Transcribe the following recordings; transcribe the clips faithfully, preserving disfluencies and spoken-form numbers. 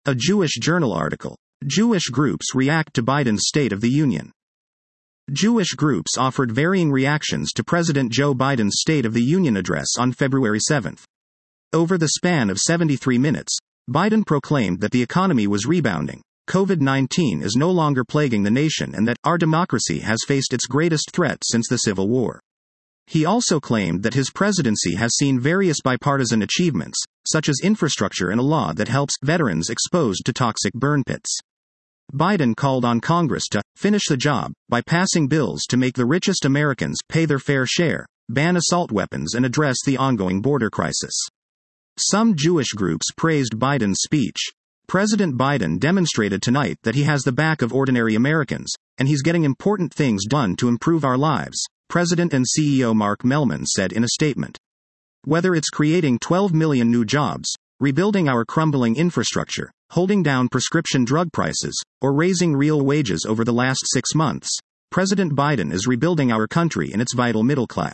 A Jewish Journal article. Jewish groups react to Biden's State of the Union. Jewish groups offered varying reactions to President Joe Biden's State of the Union address on February seventh. Over the span of seventy-three minutes, Biden proclaimed that the economy was rebounding, COVID nineteen is no longer plaguing the nation, and that our democracy has faced its greatest threat since the Civil War. He also claimed that his presidency has seen various bipartisan achievements, such as infrastructure and a law that helps veterans exposed to toxic burn pits. Biden called on Congress to finish the job by passing bills to make the richest Americans pay their fair share, ban assault weapons, and address the ongoing border crisis. Some Jewish groups praised Biden's speech. President Biden demonstrated tonight that he has the back of ordinary Americans, and he's getting important things done to improve our lives, President and C E O Mark Mellman said in a statement. Whether it's creating twelve million new jobs, rebuilding our crumbling infrastructure, holding down prescription drug prices, or raising real wages over the last six months, President Biden is rebuilding our country and its vital middle class.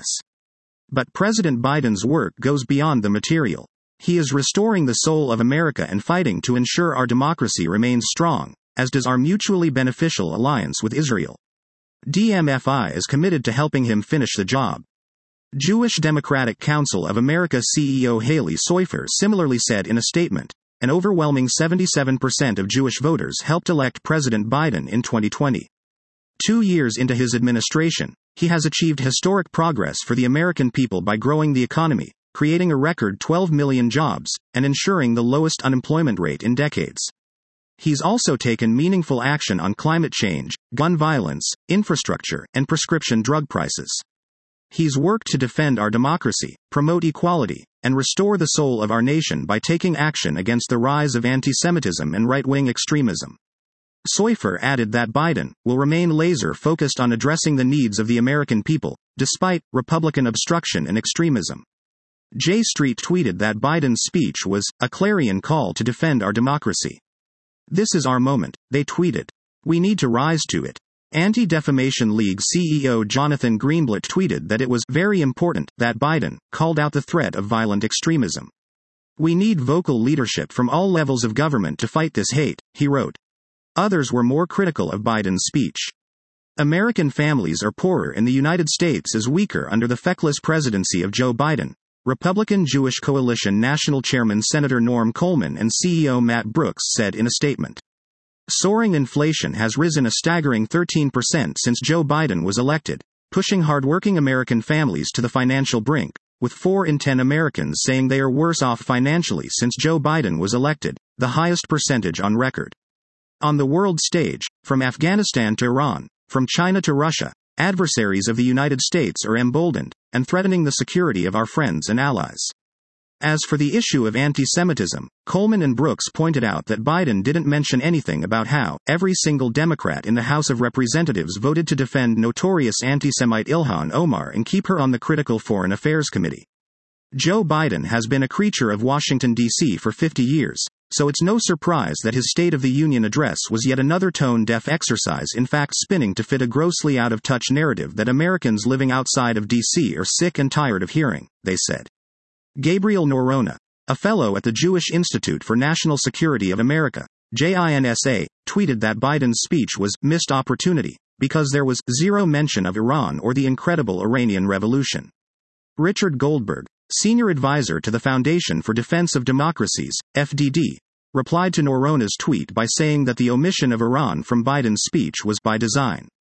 But President Biden's work goes beyond the material. He is restoring the soul of America and fighting to ensure our democracy remains strong, as does our mutually beneficial alliance with Israel. D M F I is committed to helping him finish the job. Jewish Democratic Council of America C E O Haley Soifer similarly said in a statement, an overwhelming seventy-seven percent of Jewish voters helped elect President Biden in twenty twenty. Two years into his administration, he has achieved historic progress for the American people by growing the economy, creating a record twelve million jobs, and ensuring the lowest unemployment rate in decades. He's also taken meaningful action on climate change, gun violence, infrastructure, and prescription drug prices. He's worked to defend our democracy, promote equality, and restore the soul of our nation by taking action against the rise of anti-Semitism and right-wing extremism. Soifer added that Biden will remain laser-focused on addressing the needs of the American people, despite Republican obstruction and extremism. J Street tweeted that Biden's speech was a clarion call to defend our democracy. This is our moment, they tweeted. We need to rise to it. Anti-Defamation League C E O Jonathan Greenblatt tweeted that it was very important that Biden called out the threat of violent extremism. We need vocal leadership from all levels of government to fight this hate, he wrote. Others were more critical of Biden's speech. American families are poorer and the United States is weaker under the feckless presidency of Joe Biden, Republican Jewish Coalition National Chairman Senator Norm Coleman and C E O Matt Brooks said in a statement. Soaring inflation has risen a staggering thirteen percent since Joe Biden was elected, pushing hardworking American families to the financial brink, with four in ten Americans saying they are worse off financially since Joe Biden was elected, the highest percentage on record. On the world stage, from Afghanistan to Iran, from China to Russia, adversaries of the United States are emboldened, and threatening the security of our friends and allies. As for the issue of anti-Semitism, Coleman and Brooks pointed out that Biden didn't mention anything about how every single Democrat in the House of Representatives voted to defend notorious anti-Semite Ilhan Omar and keep her on the critical Foreign Affairs Committee. Joe Biden has been a creature of Washington, D C for fifty years, so it's no surprise that his State of the Union address was yet another tone-deaf exercise in fact spinning to fit a grossly out-of-touch narrative that Americans living outside of D C are sick and tired of hearing, they said. Gabriel Norona, a fellow at the Jewish Institute for National Security of America, J I N S A, tweeted that Biden's speech was missed opportunity, because there was zero mention of Iran or the incredible Iranian Revolution. Richard Goldberg, senior advisor to the Foundation for Defense of Democracies, F D D, replied to Norona's tweet by saying that the omission of Iran from Biden's speech was by design.